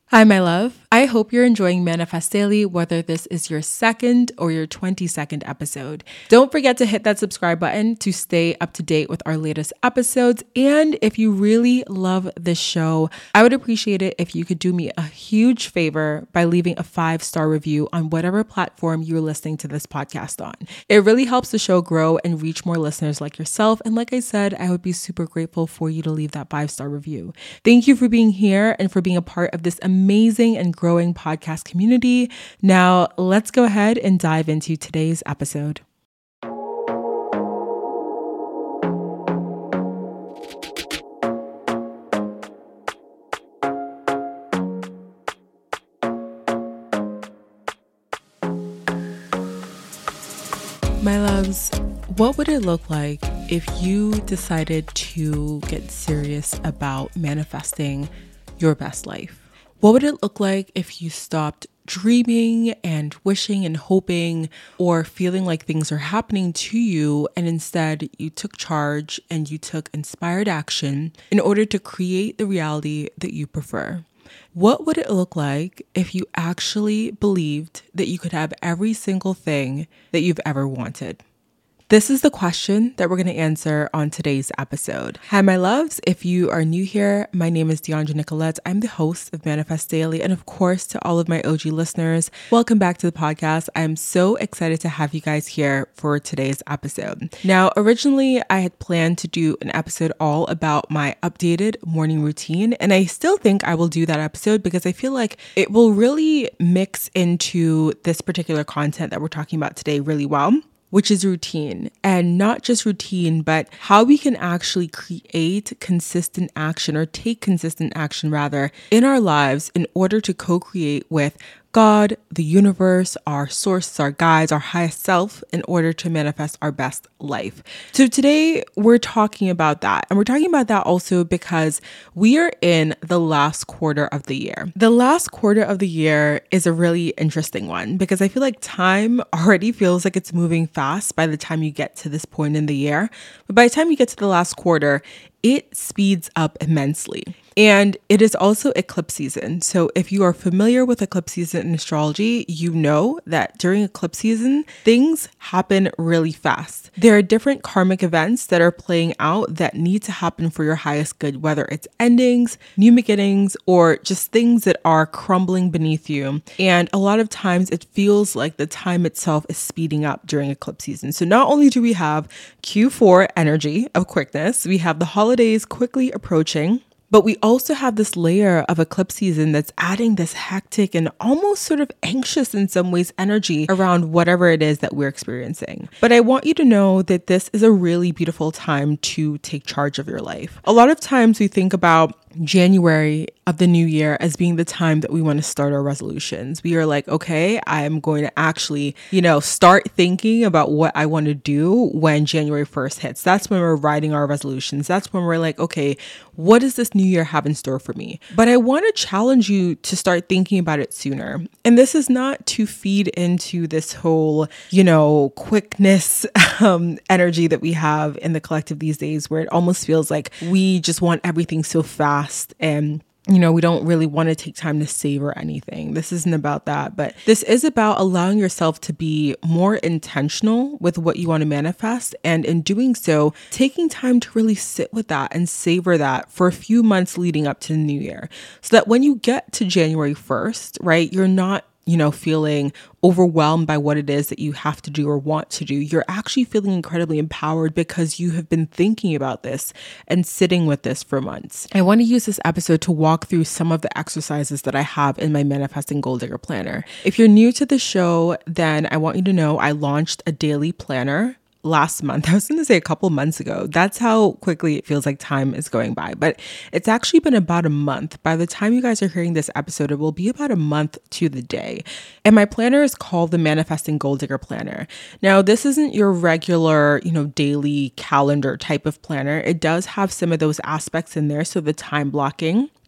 Hi, my love. I hope you're enjoying Manifest Daily, whether this is your second or your 22nd episode. Don't forget to hit that subscribe button to stay up to date with our latest episodes. And if you really love this show, I would appreciate it if you could do me a huge favor by leaving a 5-star review on whatever platform you're listening to this podcast on. It really helps the show grow and reach more listeners like yourself. And like I said, I would be super grateful for you to leave that 5-star review. Thank you for being here and for being a part of this amazing and growing podcast community. Now, let's go ahead and dive into today's episode. My loves, what would it look like if you decided to get serious about manifesting your best life? What would it look like if you stopped dreaming and wishing and hoping or feeling like things are happening to you, and instead you took charge and you took inspired action in order to create the reality that you prefer? What would it look like if you actually believed that you could have every single thing that you've ever wanted? This is the question that we're going to answer on today's episode. Hi, my loves. If you are new here, my name is Deandra Nicolette. I'm the host of Manifest Daily. And of course, to all of my OG listeners, welcome back to the podcast. I'm so excited to have you guys here for today's episode. Now, originally, I had planned to do an episode all about my updated morning routine. And I still think I will do that episode because I feel like it will really mix into this particular content that we're talking about today really well, which is routine. And not just routine, but how we can actually create consistent action, or take consistent action rather, in our lives in order to co-create with God, the universe, our source, our guides, our highest self, in order to manifest our best life. So today we're talking about that. And we're talking about that also because we are in the last quarter of the year. The last quarter of the year is a really interesting one because I feel like time already feels like it's moving fast by the time you get to this point in the year. But by the time you get to the last quarter, it speeds up immensely. And it is also eclipse season. So if you are familiar with eclipse season in astrology, you know that during eclipse season, things happen really fast. There are different karmic events that are playing out that need to happen for your highest good, whether it's endings, new beginnings, or just things that are crumbling beneath you. And a lot of times it feels like the time itself is speeding up during eclipse season. So not only do we have Q4 energy of quickness, we have the holidays quickly approaching, but we also have this layer of eclipse season that's adding this hectic and almost sort of anxious in some ways energy around whatever it is that we're experiencing. But I want you to know that this is a really beautiful time to take charge of your life. A lot of times we think about January of the new year as being the time that we want to start our resolutions. We are like, okay, I'm going to actually, start thinking about what I want to do when January 1st hits. That's when we're writing our resolutions. That's when we're like, okay, what does this new year have in store for me? But I want to challenge you to start thinking about it sooner. And this is not to feed into this whole, quickness energy that we have in the collective these days, where it almost feels like we just want everything so fast and we don't really want to take time to savor anything. This isn't about that, but this is about allowing yourself to be more intentional with what you want to manifest. And in doing so, taking time to really sit with that and savor that for a few months leading up to the new year. So that when you get to January 1st, right, you're not feeling overwhelmed by what it is that you have to do or want to do. You're actually feeling incredibly empowered because you have been thinking about this and sitting with this for months. I want to use this episode to walk through some of the exercises that I have in my Manifesting Goal Digger Planner. If you're new to the show, then I want you to know I launched a daily planner last month. I was going to say a couple months ago. That's how quickly it feels like time is going by. But it's actually been about a month. By the time you guys are hearing this episode, it will be about a month to the day. And my planner is called the Manifesting Goal Digger Planner. Now, this isn't your regular, daily calendar type of planner. It does have some of those aspects in there. So the time blocking,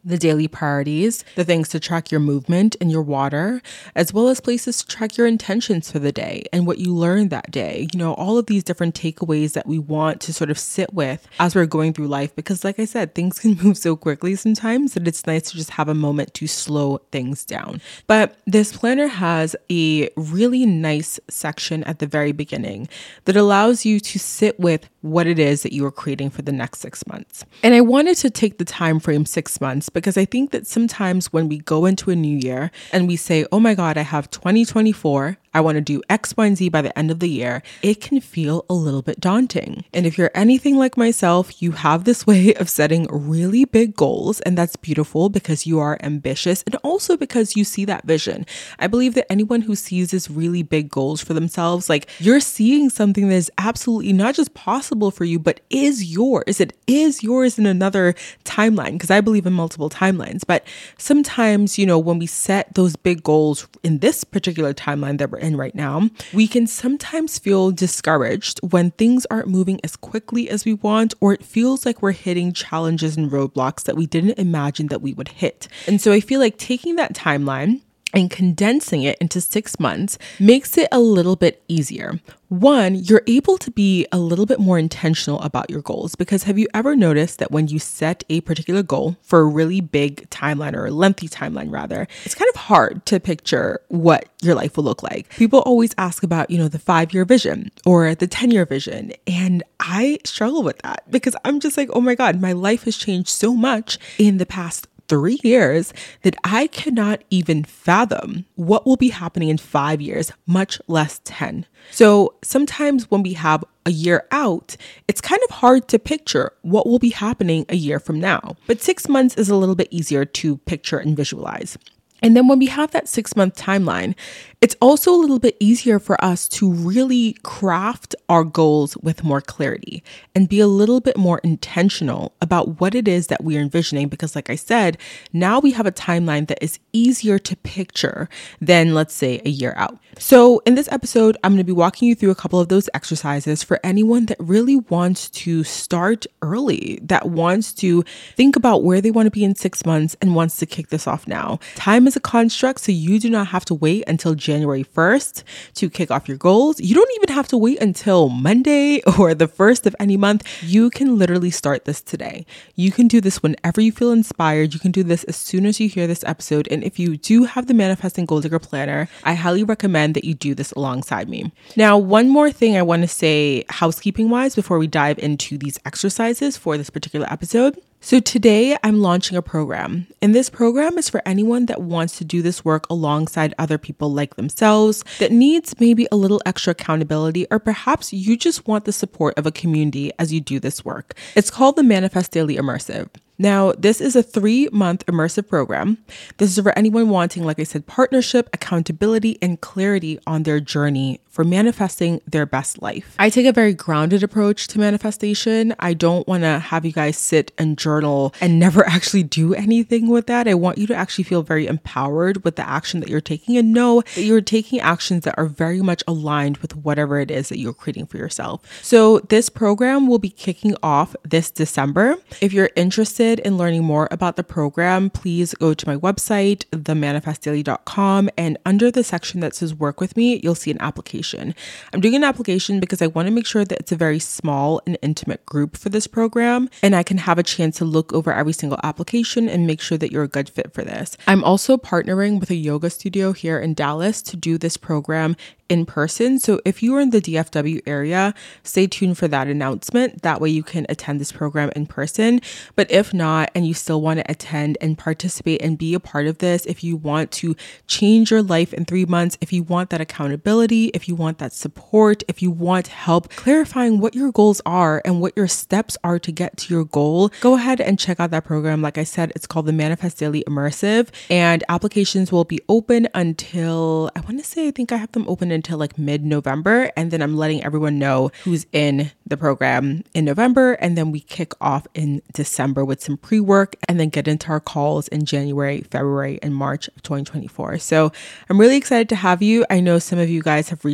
the daily priorities, the things to track your movement and your water, as well as places to track your intentions for the day and what you learned that day. All of these different takeaways that we want to sort of sit with as we're going through life, because like I said, things can move so quickly sometimes that it's nice to just have a moment to slow things down. But this planner has a really nice section at the very beginning that allows you to sit with what it is that you are creating for the next 6 months. And I wanted to take the time frame 6 months because I think that sometimes when we go into a new year and we say, oh my God, I have 2024, I want to do X, Y, and Z by the end of the year, it can feel a little bit daunting. And if you're anything like myself, you have this way of setting really big goals, and that's beautiful because you are ambitious and also because you see that vision. I believe that anyone who sees this really big goals for themselves, like you're seeing something that is absolutely not just possible for you, but is yours. It is yours in another timeline, because I believe in multiple timelines. But sometimes, when we set those big goals in this particular timeline that we're in right now, we can sometimes feel discouraged when things aren't moving as quickly as we want, or it feels like we're hitting challenges and roadblocks that we didn't imagine that we would hit. And so I feel like taking that timeline and condensing it into 6 months makes it a little bit easier. One, you're able to be a little bit more intentional about your goals, because have you ever noticed that when you set a particular goal for a really big timeline, or a lengthy timeline rather, it's kind of hard to picture what your life will look like. People always ask about, the 5-year vision or the 10-year vision. And I struggle with that because I'm just like, oh my God, my life has changed so much in the past 3 years that I cannot even fathom what will be happening in 5 years, much less 10. So sometimes when we have a year out, it's kind of hard to picture what will be happening a year from now. But 6 months is a little bit easier to picture and visualize. And then when we have that 6-month timeline, it's also a little bit easier for us to really craft our goals with more clarity and be a little bit more intentional about what it is that we are envisioning. Because like I said, now we have a timeline that is easier to picture than, let's say, a year out. So in this episode, I'm going to be walking you through a couple of those exercises for anyone that really wants to start early, that wants to think about where they want to be in 6 months and wants to kick this off now. Time is a construct, so you do not have to wait until January 1st to kick off your goals. You don't even have to wait until Monday or the 1st of any month. You can literally start this today. You can do this whenever you feel inspired. You can do this as soon as you hear this episode. And if you do have the Manifesting Goal Digger Planner, I highly recommend that you do this alongside me. Now, one more thing I want to say housekeeping wise before we dive into these exercises for this particular episode. So today I'm launching a program, and this program is for anyone that wants to do this work alongside other people like themselves, that needs maybe a little extra accountability, or perhaps you just want the support of a community as you do this work. It's called the Manifest Daily Immersive. Now, this is a 3-month immersive program. This is for anyone wanting, like I said, partnership, accountability, and clarity on their journey for manifesting their best life. I take a very grounded approach to manifestation. I don't want to have you guys sit and journal and never actually do anything with that. I want you to actually feel very empowered with the action that you're taking and know that you're taking actions that are very much aligned with whatever it is that you're creating for yourself. So this program will be kicking off this December. If you're interested in learning more about the program, please go to my website, themanifestdaily.com, and under the section that says work with me, you'll see an application. I'm doing an application because I want to make sure that it's a very small and intimate group for this program, and I can have a chance to look over every single application and make sure that you're a good fit for this. I'm also partnering with a yoga studio here in Dallas to do this program in person. So if you are in the DFW area, stay tuned for that announcement. That way you can attend this program in person. But if not, and you still want to attend and participate and be a part of this, if you want to change your life in 3 months, if you want that accountability, if you want that support, if you want help clarifying what your goals are and what your steps are to get to your goal, go ahead and check out that program. Like I said, it's called the Manifest Daily Immersive, and applications will be open until, I think I have them open until like mid-November, and then I'm letting everyone know who's in the program in November, and then we kick off in December with some pre-work and then get into our calls in January, February, and March of 2024. So I'm really excited to have you. I know some of you guys have reached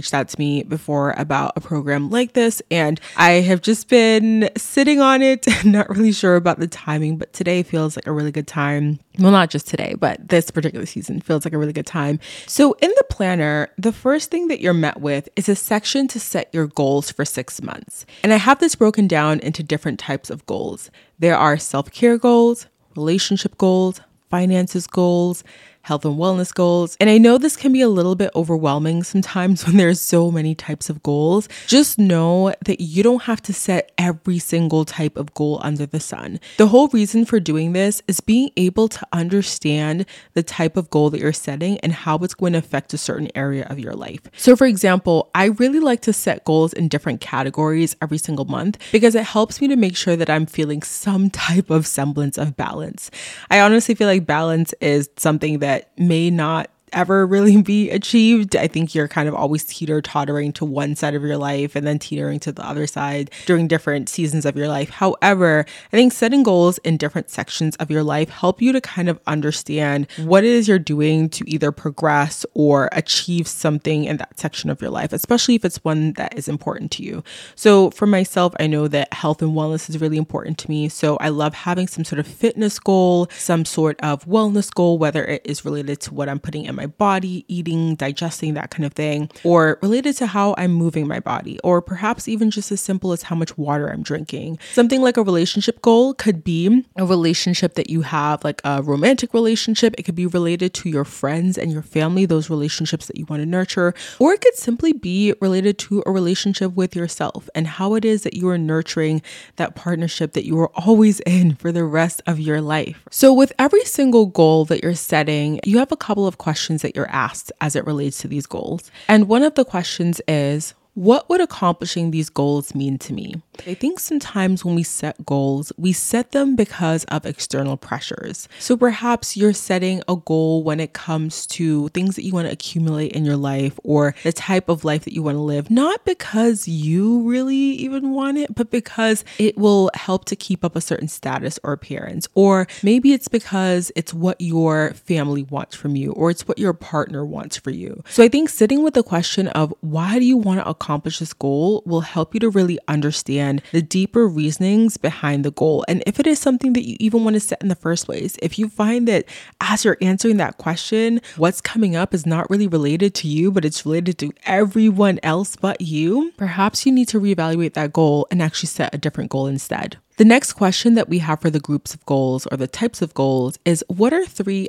reached out to me before about a program like this, and I have just been sitting on it, not really sure about the timing, but today feels like a really good time. Well, not just today, but this particular season feels like a really good time. So in the planner, the first thing that you're met with is a section to set your goals for 6 months. And I have this broken down into different types of goals. There are self-care goals, relationship goals, finances goals, health and wellness goals. And I know this can be a little bit overwhelming sometimes when there's so many types of goals. Just know that you don't have to set every single type of goal under the sun. The whole reason for doing this is being able to understand the type of goal that you're setting and how it's going to affect a certain area of your life. So for example, I really like to set goals in different categories every single month because it helps me to make sure that I'm feeling some type of semblance of balance. I honestly feel like balance is something that may not ever really be achieved. I think you're kind of always teeter-tottering to one side of your life and then teetering to the other side during different seasons of your life. However, I think setting goals in different sections of your life help you to kind of understand what it is you're doing to either progress or achieve something in that section of your life, especially if it's one that is important to you. So for myself, I know that health and wellness is really important to me. So I love having some sort of fitness goal, some sort of wellness goal, whether it is related to what I'm putting in my body, eating, digesting, that kind of thing, or related to how I'm moving my body, or perhaps even just as simple as how much water I'm drinking. Something like a relationship goal could be a relationship that you have, like a romantic relationship. It could be related to your friends and your family, those relationships that you want to nurture, or it could simply be related to a relationship with yourself and how it is that you are nurturing that partnership that you are always in for the rest of your life. So with every single goal that you're setting, you have a couple of questions that you're asked as it relates to these goals. And one of the questions is, what would accomplishing these goals mean to me? I think sometimes when we set goals, we set them because of external pressures. So perhaps you're setting a goal when it comes to things that you want to accumulate in your life or the type of life that you want to live, not because you really even want it, but because it will help to keep up a certain status or appearance. Or maybe it's because it's what your family wants from you, or it's what your partner wants for you. So I think sitting with the question of why do you want to accomplish this goal will help you to really understand the deeper reasonings behind the goal. And if it is something that you even want to set in the first place, if you find that as you're answering that question, what's coming up is not really related to you, but it's related to everyone else but you, perhaps you need to reevaluate that goal and actually set a different goal instead. The next question that we have for the groups of goals or the types of goals is, what are 3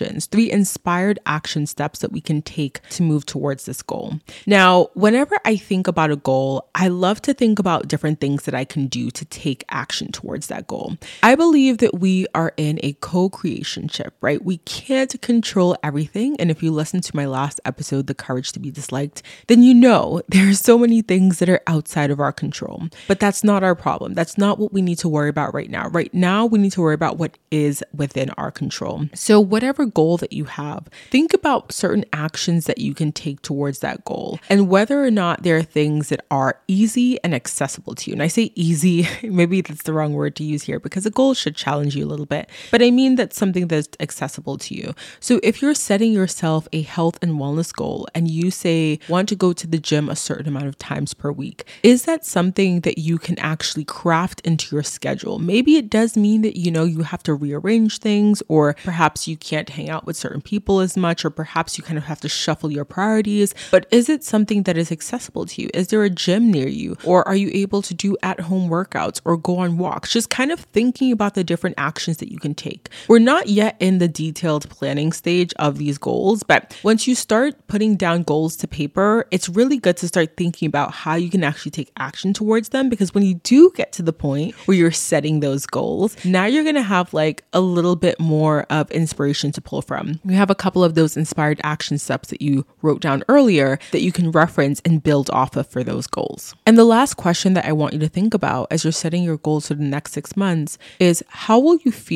inspired action steps that we can take to move towards this goal? Now, whenever I think about a goal, I love to think about different things that I can do to take action towards that goal. I believe that we are in a co-creationship, right? We can't control everything. And if you listen to my last episode, The Courage to be Disliked, then you know there are so many things that are outside of our control. But that's not our problem. That's not what we need to worry about right now. Right now, we need to worry about what is within our control. So whatever goal that you have, think about certain actions that you can take towards that goal and whether or not there are things that are easy and accessible to you. And I say easy, maybe that's the wrong word to use here because a goal should challenge you a little bit, but I mean that's something that's accessible to you. So if you're setting yourself a health and wellness goal and you say want to go to the gym a certain amount of times per week, is that something that you can actually craft into your schedule? Maybe it does mean that, you have to rearrange things, or perhaps you can't hang out with certain people as much, or perhaps you kind of have to shuffle your priorities. But is it something that is accessible to you? Is there a gym near you? Or are you able to do at-home workouts or go on walks? Just kind of thinking about the different actions that you can take. We're not yet in the detailed planning stage of these goals, but once you start putting down goals to paper, it's really good to start thinking about how you can actually take action towards them, because when you do get to the point where you're setting those goals, now you're going to have like a little bit more of inspiration to pull from. You have a couple of those inspired action steps that you wrote down earlier that you can reference and build off of for those goals. And the last question that I want you to think about as you're setting your goals for the next 6 months is, how will you feel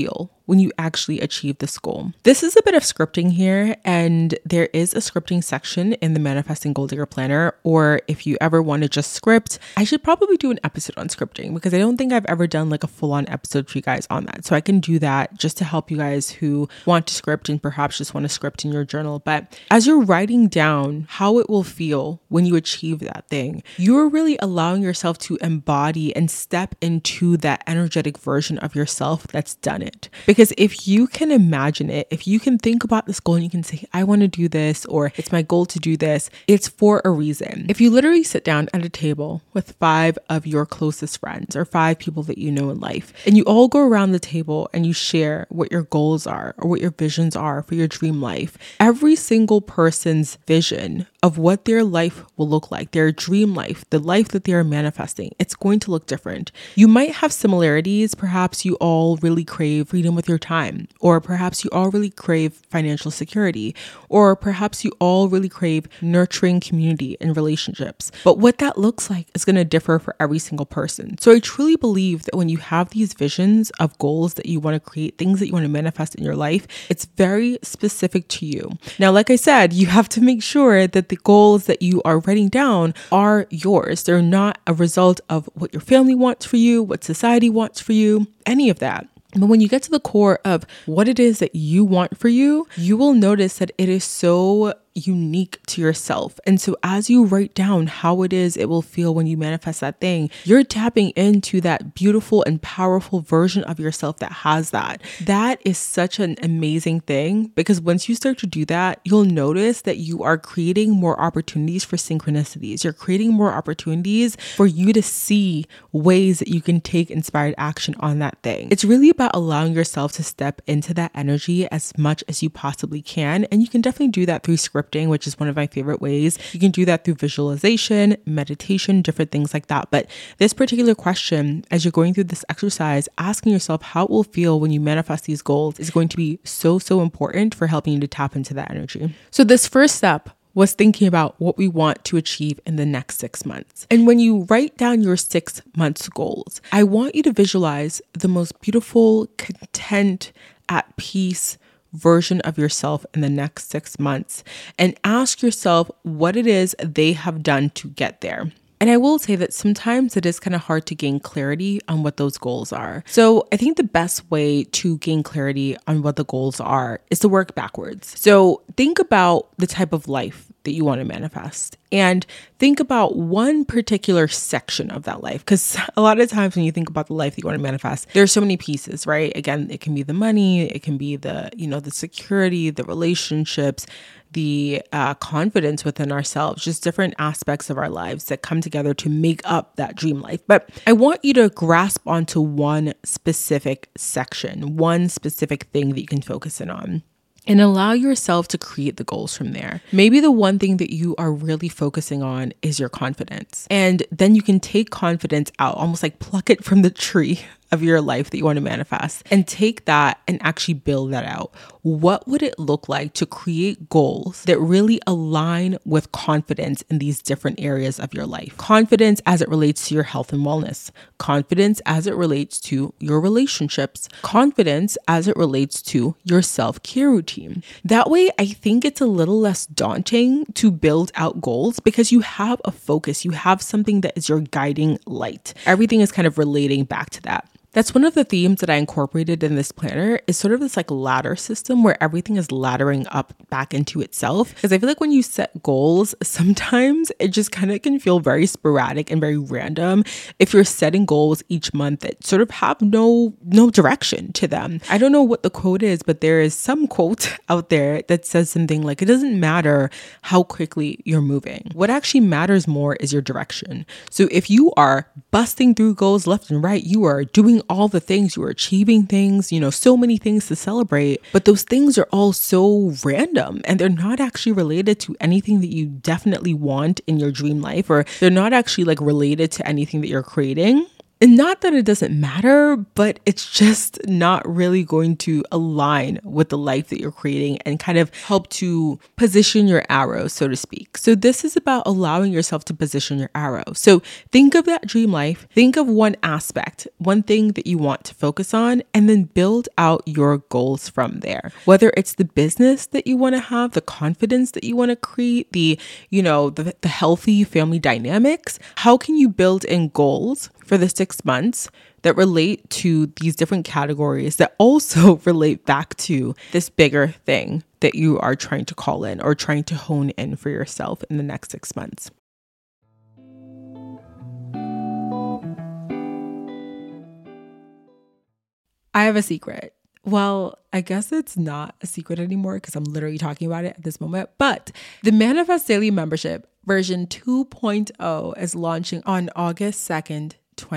when you actually achieve this goal. This is a bit of scripting here, and there is a scripting section in the Manifesting Goal Digger Planner, or if you ever want to just script, I should probably do an episode on scripting because I don't think I've ever done like a full-on episode for you guys on that. So I can do that just to help you guys who want to script and perhaps just want to script in your journal. But as you're writing down how it will feel when you achieve that thing, you're really allowing yourself to embody and step into that energetic version of yourself that's done it. Because if you can imagine it, if you can think about this goal and you can say, I want to do this, or it's my goal to do this, it's for a reason. If you literally sit down at a table with 5 of your closest friends or 5 people that you know in life, and you all go around the table and you share what your goals are or what your visions are for your dream life, every single person's vision of what their life will look like, their dream life, the life that they are manifesting, it's going to look different. You might have similarities. Perhaps you all really crave freedom with your time, or perhaps you all really crave financial security, or perhaps you all really crave nurturing community and relationships. But what that looks like is going to differ for every single person. So I truly believe that when you have these visions of goals that you want to create, things that you want to manifest in your life, it's very specific to you. Now, like I said, you have to make sure that the goals that you are writing down are yours. They're not a result of what your family wants for you, what society wants for you, any of that. But when you get to the core of what it is that you want for you, you will notice that it is so unique to yourself. And so as you write down how it is it will feel when you manifest that thing, you're tapping into that beautiful and powerful version of yourself that has that. That is such an amazing thing, because once you start to do that, you'll notice that you are creating more opportunities for synchronicities. You're creating more opportunities for you to see ways that you can take inspired action on that thing. It's really about allowing yourself to step into that energy as much as you possibly can. And you can definitely do that through scripting, which is one of my favorite ways. You can do that through visualization, meditation, different things like that. But this particular question, as you're going through this exercise, asking yourself how it will feel when you manifest these goals is going to be so important for helping you to tap into that energy. So this first step was thinking about what we want to achieve in the next 6 months. And when you write down your 6 months goals, I want you to visualize the most beautiful, content, at peace version of yourself in the next 6 months, and ask yourself what it is they have done to get there. And I will say that sometimes it is kind of hard to gain clarity on what those goals are. So I think the best way to gain clarity on what the goals are is to work backwards. So think about the type of life that you want to manifest, and think about one particular section of that life. Because a lot of times when you think about the life that you want to manifest, there's so many pieces, right? Again, it can be the money, it can be the security, the relationships, the confidence within ourselves, just different aspects of our lives that come together to make up that dream life. But I want you to grasp onto one specific section, one specific thing that you can focus in on, and allow yourself to create the goals from there. Maybe the one thing that you are really focusing on is your confidence. And then you can take confidence out, almost like pluck it from the tree of your life that you want to manifest, and take that and actually build that out. What would it look like to create goals that really align with confidence in these different areas of your life? Confidence as it relates to your health and wellness, confidence as it relates to your relationships, confidence as it relates to your self-care routine. That way, I think it's a little less daunting to build out goals because you have a focus, you have something that is your guiding light. Everything is kind of relating back to that. That's one of the themes that I incorporated in this planner, is sort of this like ladder system where everything is laddering up back into itself. Because I feel like when you set goals, sometimes it just kind of can feel very sporadic and very random if you're setting goals each month that sort of have no direction to them. I don't know what the quote is, but there is some quote out there that says something like, it doesn't matter how quickly you're moving. What actually matters more is your direction. So if you are busting through goals left and right, you are doing all the things, you are achieving things, so many things to celebrate, but those things are all so random and they're not actually related to anything that you definitely want in your dream life, or they're not actually like related to anything that you're creating. And not that it doesn't matter, but it's just not really going to align with the life that you're creating and kind of help to position your arrow, so to speak. So this is about allowing yourself to position your arrow. So think of that dream life. Think of one aspect, one thing that you want to focus on, and then build out your goals from there. Whether it's the business that you want to have, the confidence that you want to create, the healthy family dynamics, how can you build in goals for the 6 months that relate to these different categories that also relate back to this bigger thing that you are trying to call in or trying to hone in for yourself in the next 6 months? I have a secret. Well, I guess it's not a secret anymore because I'm literally talking about it at this moment. But the Manifest Daily membership version 2.0 is launching on August 2nd,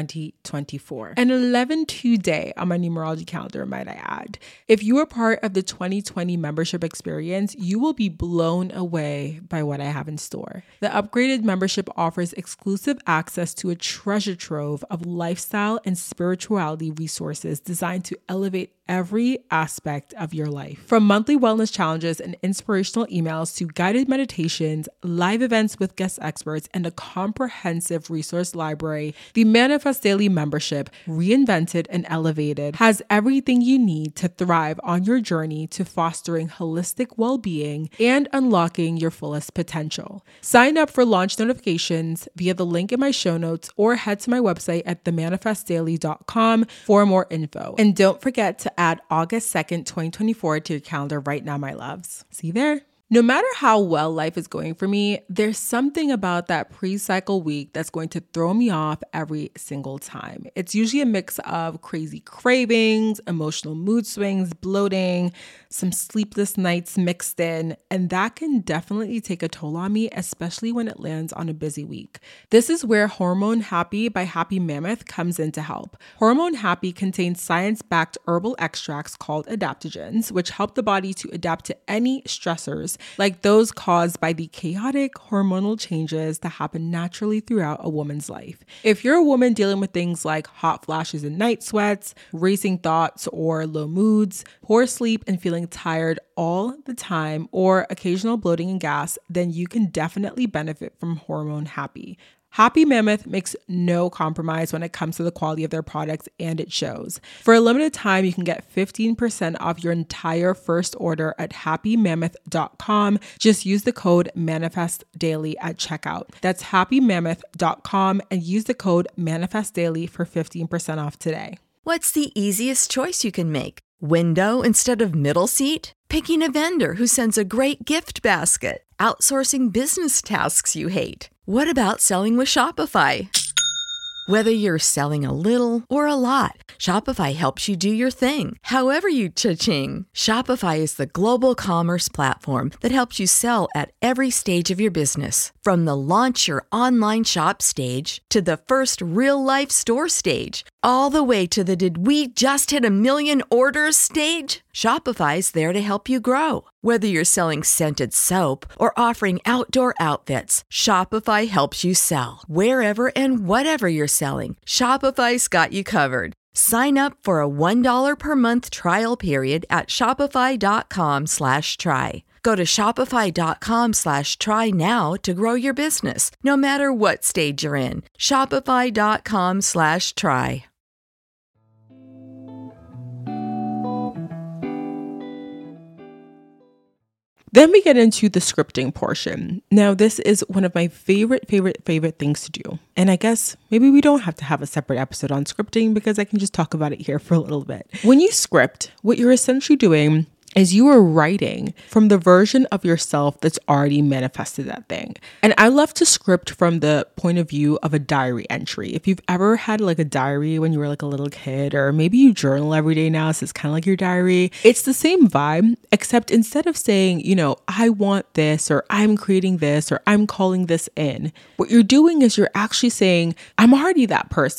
2024. An 11-2 day on my numerology calendar, might I add. If you are part of the 2020 membership experience, you will be blown away by what I have in store. The upgraded membership offers exclusive access to a treasure trove of lifestyle and spirituality resources designed to elevate every aspect of your life. From monthly wellness challenges and inspirational emails to guided meditations, live events with guest experts, and a comprehensive resource library, the Manifest Daily membership, reinvented and elevated, has everything you need to thrive on your journey to fostering holistic well-being and unlocking your fullest potential. Sign up for launch notifications via the link in my show notes or head to my website at themanifestdaily.com for more info. And don't forget to add August 2nd, 2024 to your calendar right now, my loves. See you there. No matter how well life is going for me, there's something about that pre-cycle week that's going to throw me off every single time. It's usually a mix of crazy cravings, emotional mood swings, bloating, some sleepless nights mixed in, and that can definitely take a toll on me, especially when it lands on a busy week. This is where Hormone Happy by Happy Mammoth comes in to help. Hormone Happy contains science-backed herbal extracts called adaptogens, which help the body to adapt to any stressors like those caused by the chaotic hormonal changes that happen naturally throughout a woman's life. If you're a woman dealing with things like hot flashes and night sweats, racing thoughts or low moods, poor sleep and feeling tired all the time, or occasional bloating and gas, then you can definitely benefit from Hormone Happy. Happy Mammoth makes no compromise when it comes to the quality of their products, and it shows. For a limited time, you can get 15% off your entire first order at happymammoth.com. Just use the code ManifestDaily at checkout. That's happymammoth.com and use the code ManifestDaily for 15% off today. What's the easiest choice you can make? Window instead of middle seat? Picking a vendor who sends a great gift basket? Outsourcing business tasks you hate? What about selling with Shopify? Whether you're selling a little or a lot, Shopify helps you do your thing, however you cha-ching. Shopify is the global commerce platform that helps you sell at every stage of your business. From the launch your online shop stage to the first real-life store stage, all the way to the did we just hit 1 million orders stage. Shopify's there to help you grow. Whether you're selling scented soap or offering outdoor outfits, Shopify helps you sell. Wherever and whatever you're selling, Shopify's got you covered. Sign up for a $1 per month trial period at shopify.com/try. Go to shopify.com/try now to grow your business, no matter what stage you're in. Shopify.com/try. Then we get into the scripting portion. Now, this is one of my favorite things to do. And I guess maybe we don't have to have a separate episode on scripting because I can just talk about it here for a little bit. When you script, what you're essentially doing is you are writing from the version of yourself that's already manifested that thing. And I love to script from the point of view of a diary entry. If you've ever had like a diary when you were like a little kid, or maybe you journal every day now, so it's kind of like your diary. It's the same vibe, except instead of saying, I want this, or I'm creating this, or I'm calling this in, what you're doing is you're actually saying, I'm already that person.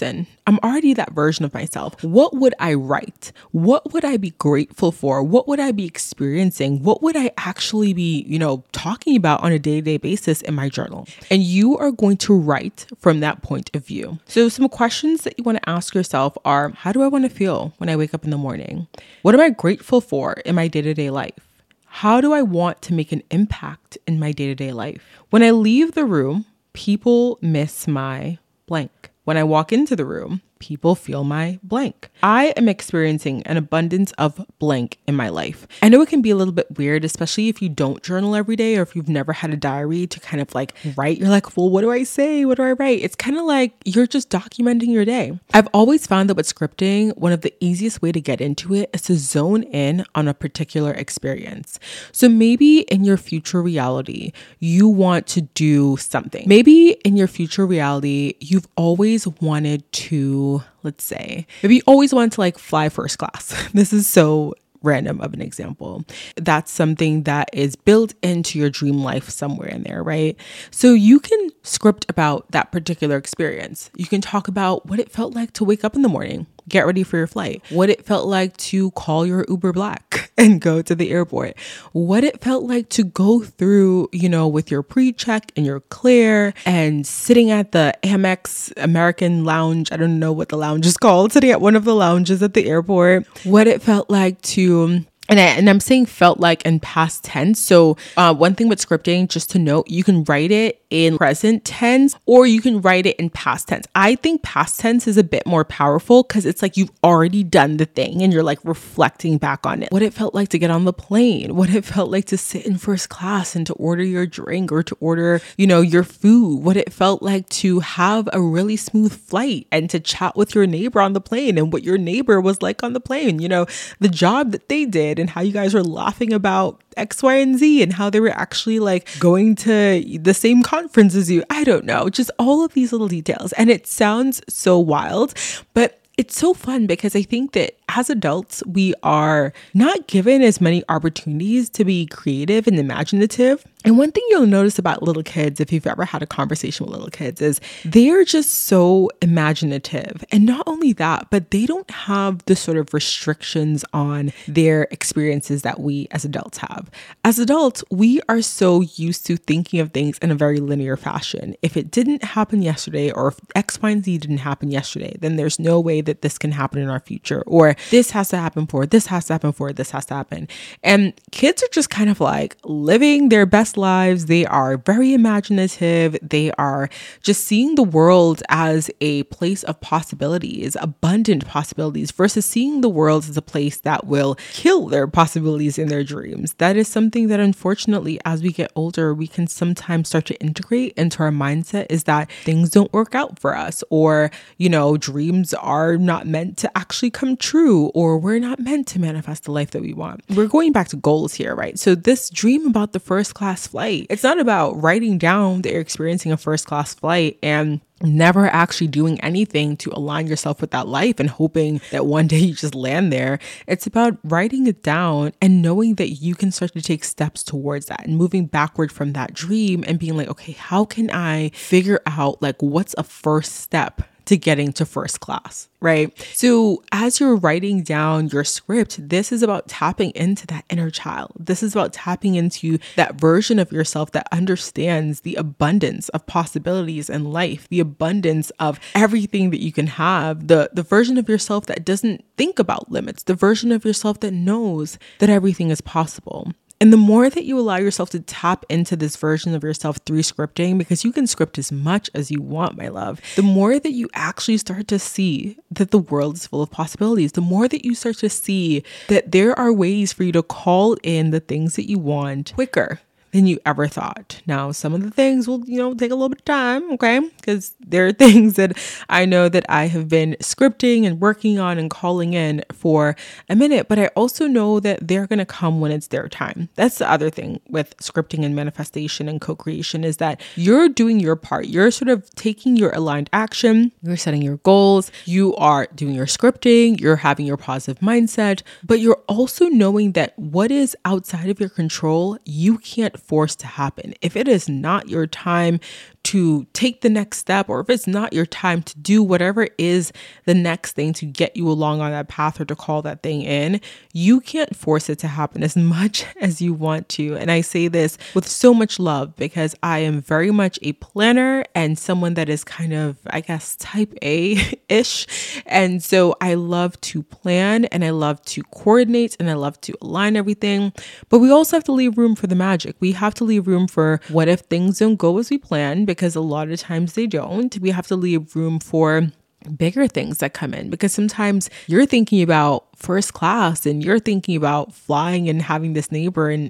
I'm already that version of myself. What would I write? What would I be grateful for? What would I be experiencing? What would I actually be, talking about on a day-to-day basis in my journal? And you are going to write from that point of view. So some questions that you want to ask yourself are, how do I want to feel when I wake up in the morning? What am I grateful for in my day-to-day life? How do I want to make an impact in my day-to-day life? When I leave the room, people miss my blank. When I walk into the room, people feel my blank. I am experiencing an abundance of blank in my life. I know it can be a little bit weird, especially if you don't journal every day or if you've never had a diary to kind of like write. You're like, well, what do I say? What do I write? It's kind of like you're just documenting your day. I've always found that with scripting, one of the easiest way to get into it is to zone in on a particular experience. So maybe in your future reality, you want to do something. Maybe in your future reality, you've always wanted to, let's say, maybe you always want to like fly first class. This is so random of an example. That's something that is built into your dream life somewhere in there, right? So you can script about that particular experience. You can talk about what it felt like to wake up in the morning, get ready for your flight, what it felt like to call your Uber Black and go to the airport, what it felt like to go through, with your pre-check and your clear and sitting at the Amex American lounge. I don't know what the lounge is called, sitting at one of the lounges at the airport, what it felt like to And I'm saying felt like in past tense. So one thing with scripting, just to note, you can write it in present tense or you can write it in past tense. I think past tense is a bit more powerful because it's like you've already done the thing and you're like reflecting back on it. What it felt like to get on the plane, what it felt like to sit in first class and to order your drink or to order, your food, what it felt like to have a really smooth flight and to chat with your neighbor on the plane and what your neighbor was like on the plane, the job that they did and how you guys were laughing about X, Y, and Z and how they were actually like going to the same conference as you. I don't know, just all of these little details. And it sounds so wild, but it's so fun because I think that as adults, we are not given as many opportunities to be creative and imaginative. And one thing you'll notice about little kids, if you've ever had a conversation with little kids, is they're just so imaginative. And not only that, but they don't have the sort of restrictions on their experiences that we as adults have. As adults, we are so used to thinking of things in a very linear fashion. If it didn't happen yesterday, or if X, Y, and Z didn't happen yesterday, then there's no way that this can happen in our future. Or this has to happen for, this has to happen for, this has to happen. And kids are just kind of like living their best lives. They are very imaginative. They are just seeing the world as a place of possibilities, abundant possibilities, versus seeing the world as a place that will kill their possibilities in their dreams. That is something that unfortunately, as we get older, we can sometimes start to integrate into our mindset, is that things don't work out for us, or, dreams are not meant to actually come true, or we're not meant to manifest the life that we want. We're going back to goals here, right? So this dream about the first class flight, it's not about writing down that you're experiencing a first class flight and never actually doing anything to align yourself with that life and hoping that one day you just land there. It's about writing it down and knowing that you can start to take steps towards that and moving backward from that dream and being like, okay, how can I figure out like what's a first step to getting to first class, right? So as you're writing down your script, this is about tapping into that inner child. This is about tapping into that version of yourself that understands the abundance of possibilities in life, the abundance of everything that you can have, the version of yourself that doesn't think about limits, the version of yourself that knows that everything is possible. And the more that you allow yourself to tap into this version of yourself through scripting, because you can script as much as you want, my love, the more that you actually start to see that the world is full of possibilities, the more that you start to see that there are ways for you to call in the things that you want quicker than you ever thought. Now, some of the things will, take a little bit of time, okay? Because there are things that I know that I have been scripting and working on and calling in for a minute, but I also know that they're going to come when it's their time. That's the other thing with scripting and manifestation and co-creation, is that you're doing your part. You're sort of taking your aligned action. You're setting your goals. You are doing your scripting. You're having your positive mindset, but you're also knowing that what is outside of your control, you can't force to happen. If it is not your time, to take the next step, or if it's not your time to do whatever is the next thing to get you along on that path or to call that thing in, you can't force it to happen as much as you want to. And I say this with so much love because I am very much a planner and someone that is kind of, I guess, type A-ish. And so I love to plan and I love to coordinate and I love to align everything. But we also have to leave room for the magic. We have to leave room for what if things don't go as we plan, because a lot of times they don't. We have to leave room for bigger things that come in, because sometimes you're thinking about first class and you're thinking about flying and having this neighbor and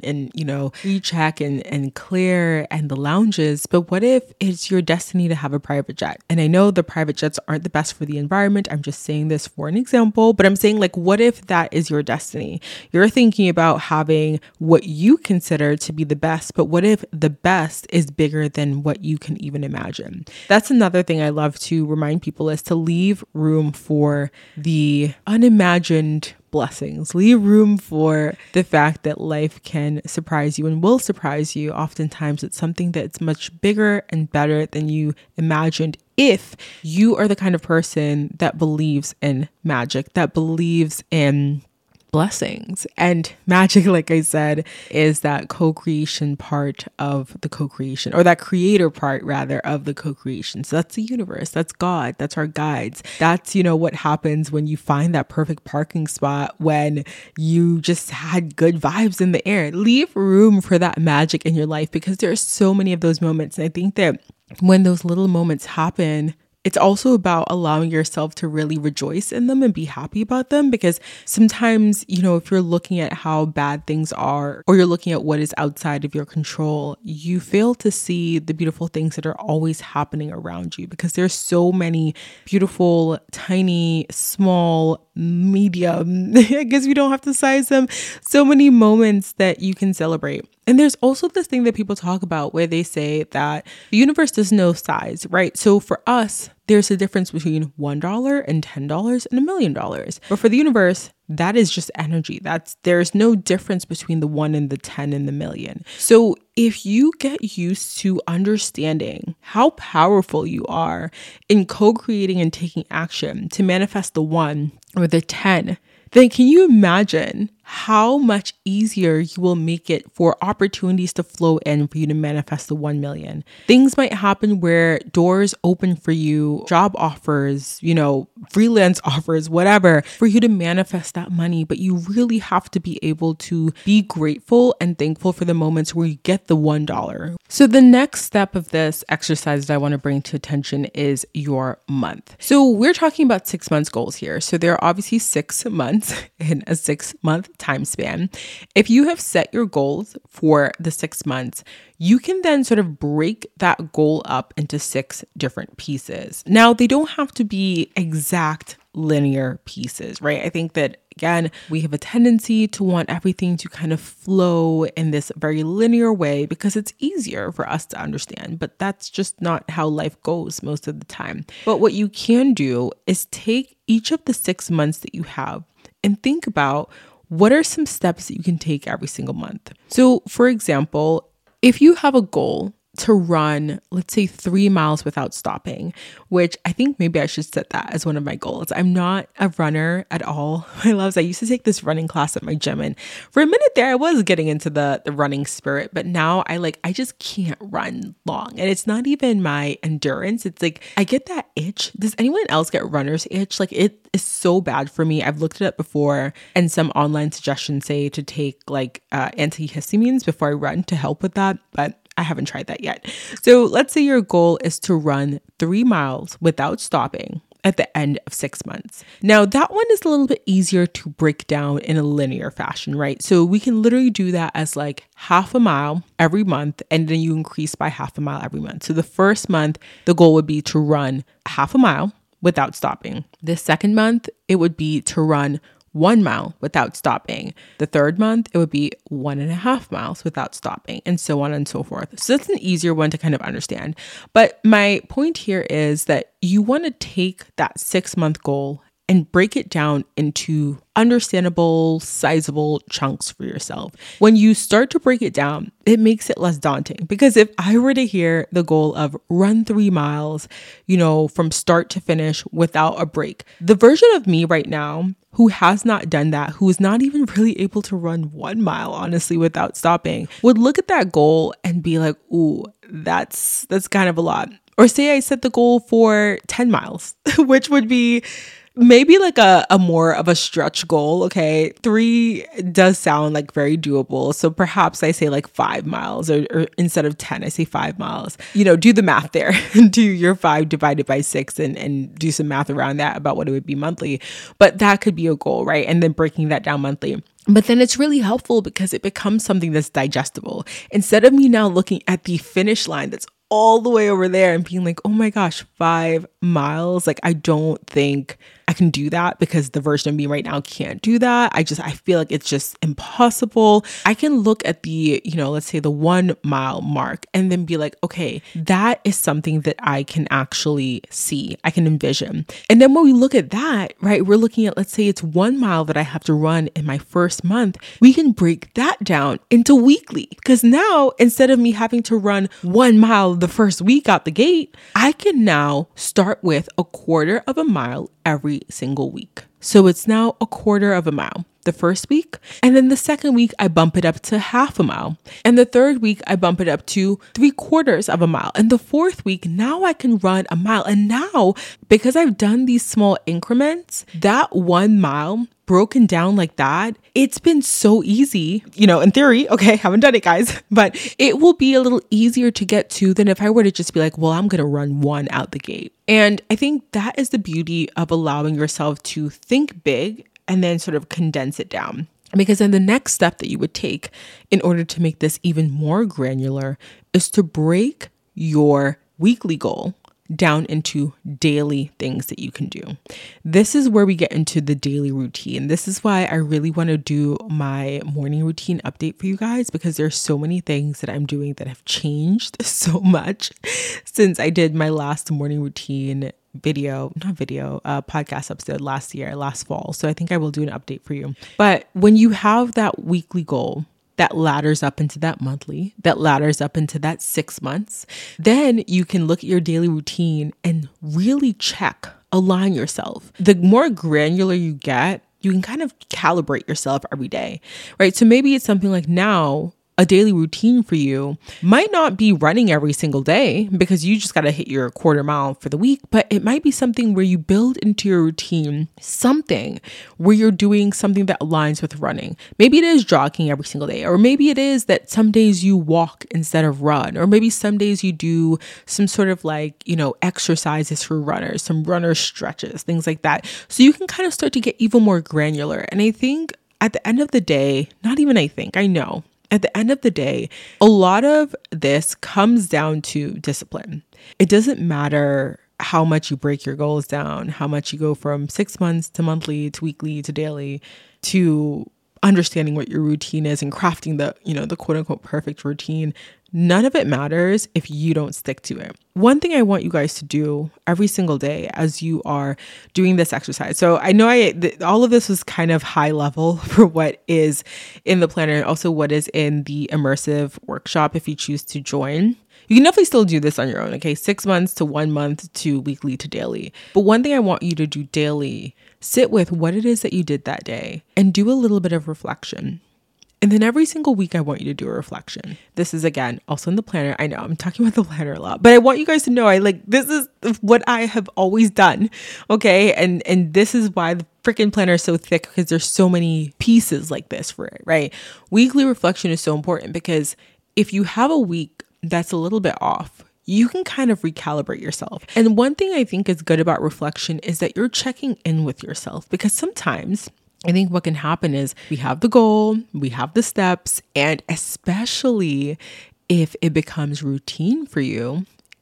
recheck and clear and the lounges. But what if it's your destiny to have a private jet? And I know the private jets aren't the best for the environment. I'm just saying this for an example, but I'm saying, like, what if that is your destiny? You're thinking about having what you consider to be the best, but what if the best is bigger than what you can even imagine? That's another thing I love to remind people, is to leave room for the unimagined blessings. Leave room for the fact that life can surprise you and will surprise you. Oftentimes it's something that's much bigger and better than you imagined, if you are the kind of person that believes in magic, that believes in blessings. And magic, like I said, is that co-creation part of the co-creation, or that creator part rather of the co-creation. So that's the universe, that's God, that's our guides. That's, what happens when you find that perfect parking spot, when you just had good vibes in the air. Leave room for that magic in your life, because there are so many of those moments. And I think that when those little moments happen, it's also about allowing yourself to really rejoice in them and be happy about them, because sometimes, if you're looking at how bad things are, or you're looking at what is outside of your control, you fail to see the beautiful things that are always happening around you, because there's so many beautiful, tiny, small, medium, I guess we don't have to size them, so many moments that you can celebrate. And there's also this thing that people talk about where they say that the universe does no size, right? So for us, there's a difference between $1 and $10 and $1 million. But for the universe, that is just energy. There's no difference between the 1 and the 10 and the million. So if you get used to understanding how powerful you are in co-creating and taking action to manifest the 1 or the 10, then can you imagine how much easier you will make it for opportunities to flow in for you to manifest the 1 million. Things might happen where doors open for you, job offers, freelance offers, whatever, for you to manifest that money. But you really have to be able to be grateful and thankful for the moments where you get the $1. So the next step of this exercise that I want to bring to attention is your month. So we're talking about 6 months goals here. So there are obviously 6 months in a 6-month time span. If you have set your goals for the 6 months, you can then sort of break that goal up into 6 different pieces. Now, they don't have to be exact linear pieces, right? I think that, again, we have a tendency to want everything to kind of flow in this very linear way because it's easier for us to understand, but that's just not how life goes most of the time. But what you can do is take each of the 6 months that you have and think about what are some steps that you can take every single month. So, for example, if you have a goal to run, let's say 3 miles without stopping, which I think maybe I should set that as one of my goals. I'm not a runner at all. My loves, I used to take this running class at my gym, and for a minute there, I was getting into the running spirit, but now I just can't run long. And it's not even my endurance. It's like, I get that itch. Does anyone else get runner's itch? Like, it is so bad for me. I've looked it up before, and some online suggestions say to take antihistamines before I run to help with that, but I haven't tried that yet. So let's say your goal is to run 3 miles without stopping at the end of 6 months. Now, that one is a little bit easier to break down in a linear fashion, right? So we can literally do that as like half a mile every month, and then you increase by half a mile every month. So the first month, the goal would be to run half a mile without stopping. The second month, it would be to run 1 mile without stopping. The third month, it would be 1.5 miles without stopping, and so on and so forth. So that's an easier one to kind of understand. But my point here is that you want to take that 6-month goal and break it down into understandable, sizable chunks for yourself. When you start to break it down, it makes it less daunting. Because if I were to hear the goal of run 3 miles, from start to finish without a break, the version of me right now who has not done that, who is not even really able to run 1 mile, honestly, without stopping, would look at that goal and be like, ooh, that's kind of a lot. Or say I set the goal for 10 miles, which would be maybe like a more of a stretch goal. Okay. 3 does sound like very doable. So perhaps I say like 5 miles or instead of 10, I say 5 miles. Do the math there. Do your 5 divided by 6 and do some math around that about what it would be monthly. But that could be a goal, right? And then breaking that down monthly. But then it's really helpful because it becomes something that's digestible. Instead of me now looking at the finish line that's all the way over there and being like, oh my gosh, 5 miles. Like, I don't think I can do that because the version of me right now can't do that. I feel like it's just impossible. I can look at the, let's say the 1 mile mark and then be like, okay, that is something that I can actually see. I can envision. And then when we look at that, right, we're looking at, let's say it's 1 mile that I have to run in my first month. We can break that down into weekly because now instead of me having to run 1 mile the first week out the gate, I can now start with a quarter of a mile every single week. So it's now a quarter of a mile the first week. And then the second week, I bump it up to half a mile. And the third week, I bump it up to 3/4 of a mile. And the fourth week, now I can run a mile. And now, because I've done these small increments, that 1 mile broken down like that, it's been so easy, in theory. Okay, haven't done it, guys, but it will be a little easier to get to than if I were to just be like, well, I'm going to run 1 out the gate. And I think that is the beauty of allowing yourself to think big and then sort of condense it down. Because then the next step that you would take in order to make this even more granular is to break your weekly goal down into daily things that you can do. This is where we get into the daily routine. This is why I really want to do my morning routine update for you guys, because there's so many things that I'm doing that have changed so much since I did my last morning routine podcast episode last fall. So I think I will do an update for you. But when you have that weekly goal, that ladders up into that monthly, that ladders up into that 6 months, then you can look at your daily routine and really align yourself. The more granular you get, you can kind of calibrate yourself every day, right? So maybe it's something like now, a daily routine for you might not be running every single day because you just got to hit your quarter mile for the week, but it might be something where you build into your routine something where you're doing something that aligns with running. Maybe it is jogging every single day, or maybe it is that some days you walk instead of run, or maybe some days you do some sort of exercises for runners, some runner stretches, things like that. So you can kind of start to get even more granular. And I think at the end of the day, I know. At the end of the day, a lot of this comes down to discipline. It doesn't matter how much you break your goals down, how much you go from 6 months to monthly to weekly to daily to understanding what your routine is and crafting the quote unquote perfect routine. None of it matters if you don't stick to it. One thing I want you guys to do every single day as you are doing this exercise. So I know all of this was kind of high level for what is in the planner and also what is in the immersive workshop if you choose to join. You can definitely still do this on your own, okay? 6 months to 1 month to weekly to daily. But one thing I want you to do daily, sit with what it is that you did that day and do a little bit of reflection. And then every single week, I want you to do a reflection. This is, again, also in the planner. I know I'm talking about the planner a lot, but I want you guys to know this is what I have always done. Okay. And this is why the freaking planner is so thick, because there's so many pieces like this for it, right? Weekly reflection is so important because if you have a week that's a little bit off, you can kind of recalibrate yourself. And one thing I think is good about reflection is that you're checking in with yourself, because sometimes I think what can happen is we have the goal, we have the steps, and especially if it becomes routine for you,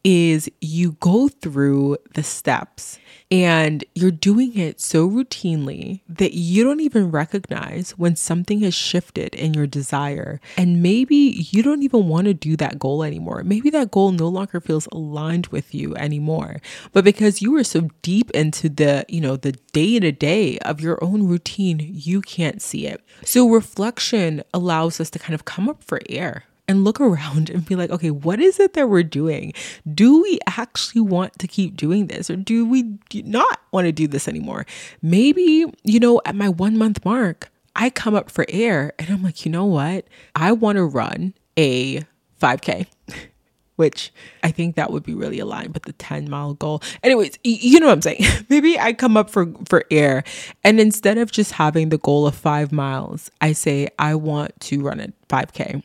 is you go through the steps and you're doing it so routinely that you don't even recognize when something has shifted in your desire. And maybe you don't even want to do that goal anymore. Maybe that goal no longer feels aligned with you anymore. But because you were so deep into the day-to-day of your own routine, you can't see it. So reflection allows us to kind of come up for air and look around and be like, okay, what is it that we're doing? Do we actually want to keep doing this, or do we not want to do this anymore? Maybe, at my 1 month mark, I come up for air and I'm like, you know what? I want to run a 5K. Which I think that would be really aligned with the 10-mile goal. Anyways, you know what I'm saying? Maybe I come up for air, and instead of just having the goal of 5 miles, I say I want to run a 5K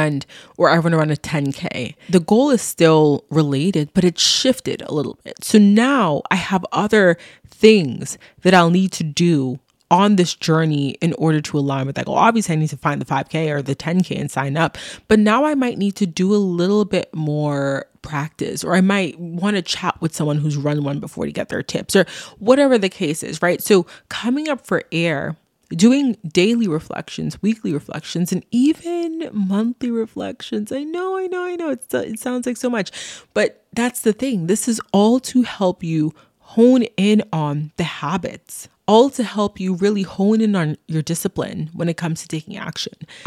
or I want to run a 10K. The goal is still related, but it's shifted a little bit. So now I have other things that I'll need to do on this journey in order to align with that goal. Obviously, I need to find the 5K or the 10K and sign up. But now I might need to do a little bit more practice, or I might want to chat with someone who's run one before to get their tips, or whatever the case is, right? So coming up for air, doing daily reflections, weekly reflections, and even monthly reflections. I know. It sounds like so much, but that's the thing. This is all to help you hone in on the habits, all to help you really hone in on your discipline when it comes to taking action.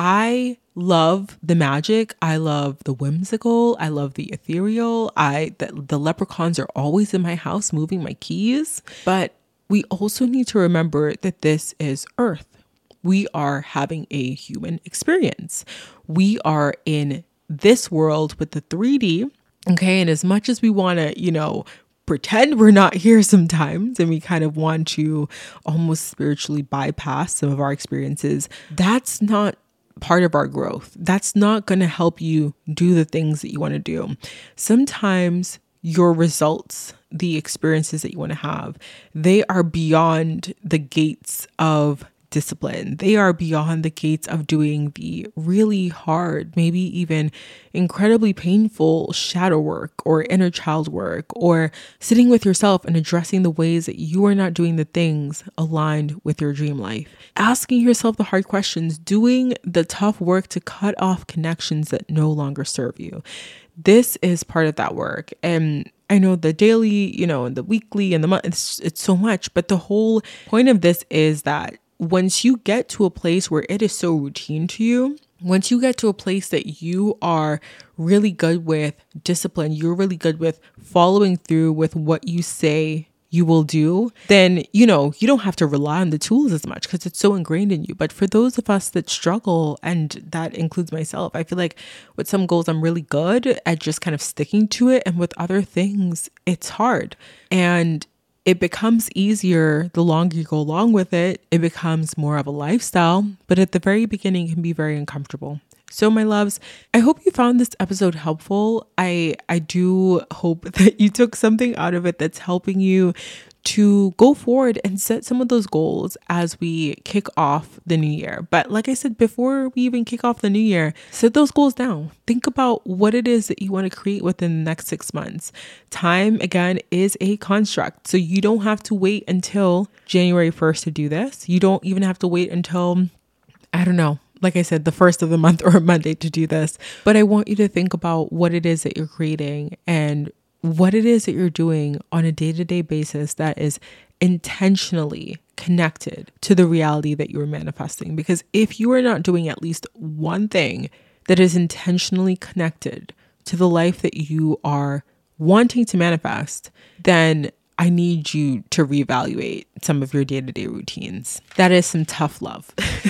I love the magic. I love the whimsical. I love the ethereal. The leprechauns are always in my house moving my keys. But we also need to remember that this is Earth. We are having a human experience. We are in this world with the 3D. Okay. And as much as we want to, pretend we're not here sometimes, and we kind of want to almost spiritually bypass some of our experiences, that's not part of our growth. That's not going to help you do the things that you want to do. Sometimes your results, the experiences that you want to have, they are beyond the gates of discipline. They are beyond the gates of doing the really hard, maybe even incredibly painful shadow work or inner child work, or sitting with yourself and addressing the ways that you are not doing the things aligned with your dream life. Asking yourself the hard questions, doing the tough work to cut off connections that no longer serve you. This is part of that work. And I know the daily, and the weekly and the month, it's so much, but the whole point of this is that once you get to a place where it is so routine to you, once you get to a place that you are really good with discipline, you're really good with following through with what you say you will do, then, you don't have to rely on the tools as much because it's so ingrained in you. But for those of us that struggle, and that includes myself, I feel like with some goals, I'm really good at just kind of sticking to it. And with other things, it's hard. And it becomes easier the longer you go along with it. It becomes more of a lifestyle, but at the very beginning, it can be very uncomfortable. So my loves, I hope you found this episode helpful. I do hope that you took something out of it that's helping you to go forward and set some of those goals as we kick off the new year. But like I said, before we even kick off the new year, set those goals down. Think about what it is that you want to create within the next 6 months. Time, again, is a construct. So you don't have to wait until January 1st to do this. You don't even have to wait until, like I said, the first of the month or Monday to do this. But I want you to think about what it is that you're creating and what it is that you're doing on a day-to-day basis that is intentionally connected to the reality that you're manifesting. Because if you are not doing at least one thing that is intentionally connected to the life that you are wanting to manifest, then I need you to reevaluate some of your day-to-day routines. That is some tough love.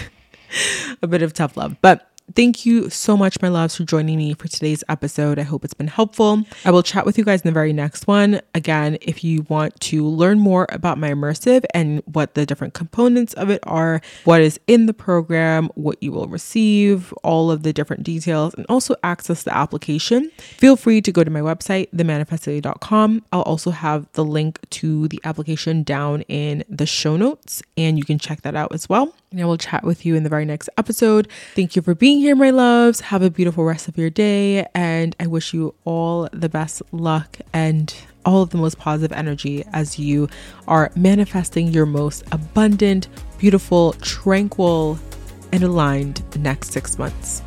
A bit of tough love. But thank you so much, my loves, for joining me for today's episode. I hope it's been helpful. I will chat with you guys in the very next one. Again, if you want to learn more about my immersive and what the different components of it are, what is in the program, what you will receive, all of the different details, and also access the application, feel free to go to my website, themanifestlady.com. I'll also have the link to the application down in the show notes, and you can check that out as well. And I will chat with you in the very next episode. Thank you for being here, my loves. Have a beautiful rest of your day. And I wish you all the best luck and all of the most positive energy as you are manifesting your most abundant, beautiful, tranquil, and aligned next 6 months.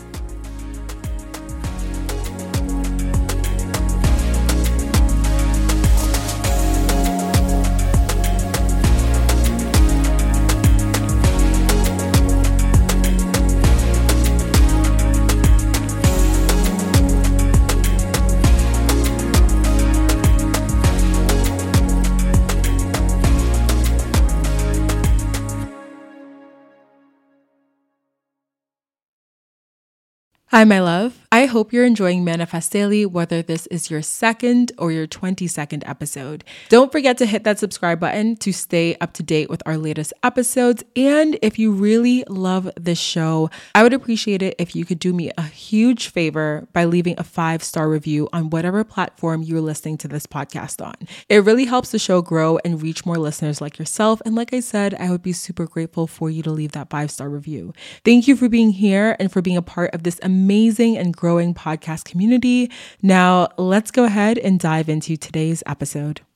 Hi, my love. I hope you're enjoying Manifest Daily, whether this is your second or your 22nd episode. Don't forget to hit that subscribe button to stay up to date with our latest episodes. And if you really love this show, I would appreciate it if you could do me a huge favor by leaving a 5-star review on whatever platform you're listening to this podcast on. It really helps the show grow and reach more listeners like yourself. And like I said, I would be super grateful for you to leave that 5-star review. Thank you for being here and for being a part of this amazing and growing podcast community. Now, let's go ahead and dive into today's episode.